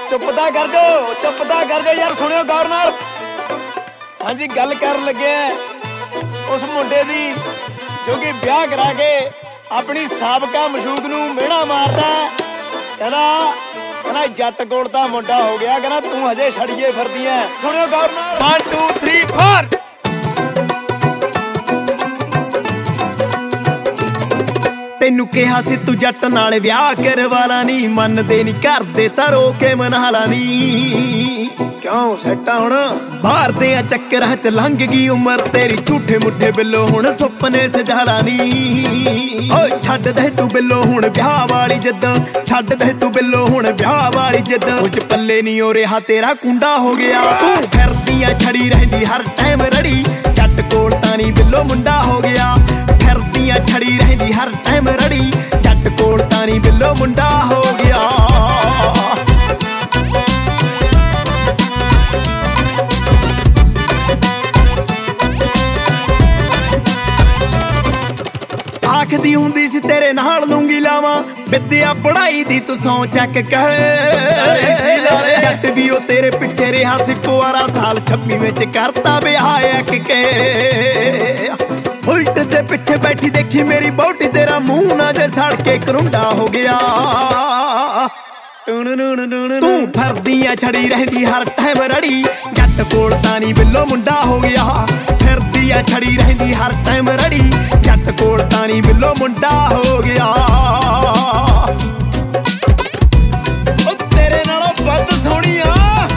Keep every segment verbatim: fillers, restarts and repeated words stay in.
चुपता कर जो चुपता कर जो यार सुनियो गौर नाल। हाँ जी गल कर लगे उस मुंडे दी जो कि ब्याह करा के अपनी साबका मशूक नूं मेहणा मारदा कहना कहना जट कोल दा मुंडा हो गया कहना तू हजे छड़िए फिरदी है। सुनियो गौर नाल वन टू थ्री फोर। तेनू कहा सी तू जट नाल विआह करवाला नी मनदे नी घर दे तां रोके मनाला नी। क्यों सैटा हुण बाहर दे चक्करां च लंघ गई उमर तेरी झूठे मुठे बिल्लो हुण सुपने सजाला नी। ओए छड्ड दे तू बिल्लो हुण विआह वाली जिद्द छड्ड दे तू बिल्लो हुण विआह वाली जिद्द कुछ पल्ले नी हो रहा तेरा कुंडा हो गया। तू फिरदियां छड़ी रहिंदी हर टाइम रड़ी जट कोल तां नी बिल्लो मुंडा हो गया। फिरदियां छड़ी रहिंदी हर टाइम रड़ी जट कोल तां नी बिल्लो मुंडा हो गया। आखदी हुंदी सी तेरे नाल लूंगी लावां विद्या पढ़ाई दी तू सौ चक कहे जट भी ओ तेरे पिछे रहा सी कुआरा साल छब्बी विच करता विआह अक के। उल्ट दे पिछे बैठी देखी मेरी बोटी तेरा मुंह ना जे सड़ के करुंडा हो गया। तू फिरदियां छड़ी रहिंदी हर टाइम रड़ी जट कोल तां नी बिल्लो मुंडा हो गया। फिरदियां छड़ी रहिंदी हर टाइम रड़ी जट कोल तां नी बिल्लो मुंडा हो गया। ओ तेरे नालों वध सोहणिया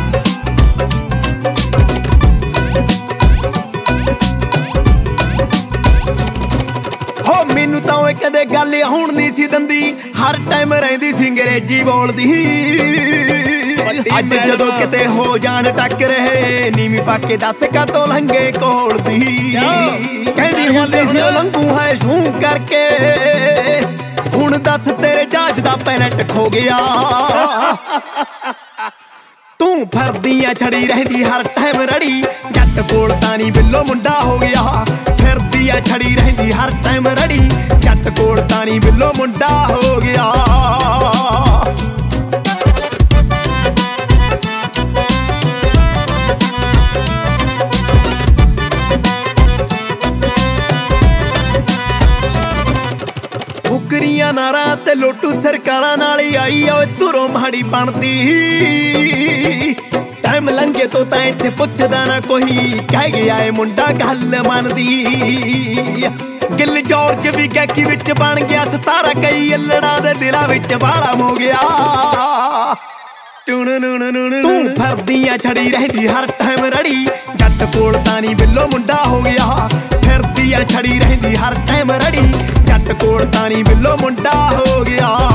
हो मैनू तां ओए कदे गल होण नहीं सी दंदी हर टाइम रहिंदी सी अंग्रेजी बोलदी। अज जदों किते हो जाण टक रहे नीवी पाके दस का तो लंघे कोल दी कहदी हुंदी सी लंघू है शू करके हुण दस तेरे जहाज दा पैलेट खो गया। तू फिरदियां छड़ी रहिंदी हर टाइम रड़ी जट कोल तां नी बिल्लो मुंडा हो गया। फिरदियां छड़ी रहिंदी हर टाइम रड़ी जट कोल तां नी बिल्लो मुंडा हो गया। फुकरियां नारा ते लोटू सरकारां नाल ही आई ओए तुरों माड़ी बनदी। टाइम लंघे तो तां इत्थे पुछदा ना कोई कह गया ए मुंडा गल मनदी। गिल जॉर्ज भी गैकी विच बन गया सतारा कई अल्लड़ा दे दिलां विच बाड़ा हो गया। तू फिरदियां छड़ी रहिंदी हर टाइम रड़ी जट कोल तां नी बिल्लो मुंडा हो गया। फिरदियां छड़ी रहिंदी हर टाइम रड़ी जट कोल तां नी बिल्लो मुंडा हो गया।